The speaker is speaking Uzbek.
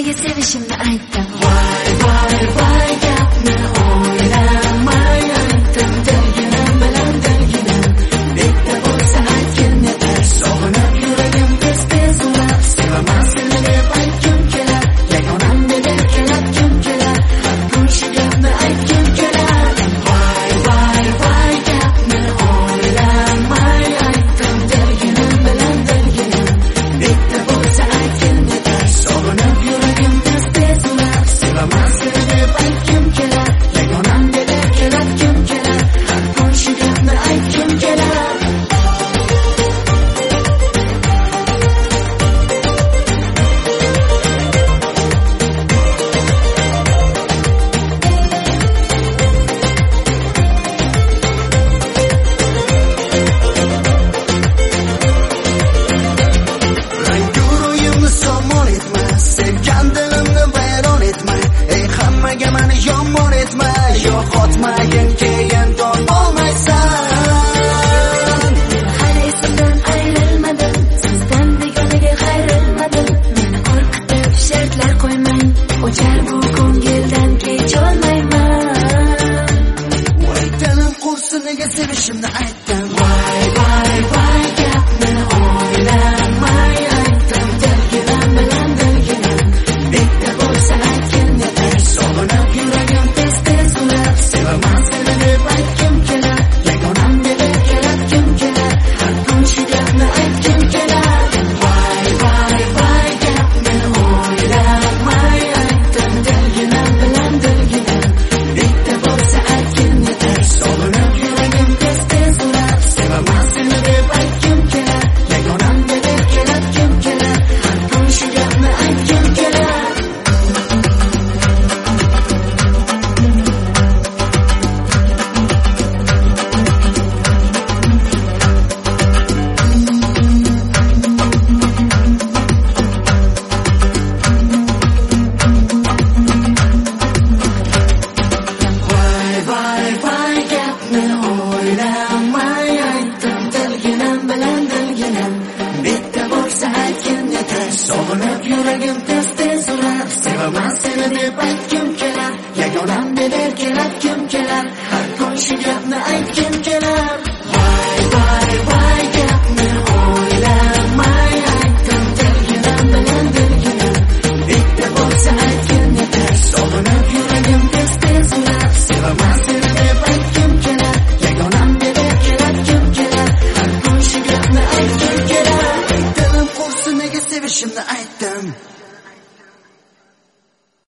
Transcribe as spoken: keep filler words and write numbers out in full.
nega sevishimni aytdim. Voy voy voy gapni o'ylamay aytdim. Dilginam bilan dilginam bitta bo'lsa aytgin yetar. Sog'inib yuragim tez tez urab, sevaman seni deb aytgim kelar. Yagonam deb erkalatgim kelar. Bugun shu gapni aytgim kelar. Voy voy voy gapni o'ylamay aytdim. Dilginam bilan dilginam bitta bo'lsa aytgin yetar. Sog'inib yuragim tez tez urab, sevaman seni deb aytgim kelar. Yagonam deb erkalatgim kelar. Bugun shu gapni aytgim kelar. Ranguroyimni somon etma, sevgan dilimni vayron etma. Ey hammaga meni yomon etma, yo'qotmagin keyin topolmaysan. Hali esimdan ayrilmadim, sizdan begonaga qayrilmadim. Meni qo'rqitib shartlar qo'ymang, o'char bu ko'ngildan kecholmayman. Voy dilim qursin, nega sevishimni aytdim. Voy voy voy gapni o'ylamay aytdim. Dilginam bilan dilginam bitta bo'lsa aytgin yetar. Sog'inib Yuragim tez tez urab, sevaman seni deb aytgim kelar. Yagonam deb erkalatgim kelar. Bugun shu gapni aytgim kelar. Voy voy voy gapni o'ylamay aytdim. Dilginam bilan dilginam bitta bo'lsa aytgin yetar. sog'inib Yuragim tez tez urab, sevaman seni deb aytgim kelar. Yagonam deb erkalatgim kelar. Bugun shu gapni aytgim kelar. Voy voy voy gapni o'ylamay aytdim. Dilginam bilan dilginam bitta bo'lsa aytgin yetar. Sog'inib yuragim tez tez urab, sevaman seni deb aytgim kelar. Yagonam deb erkalatgim kelar. Har kun shu gapni aytgim kelar.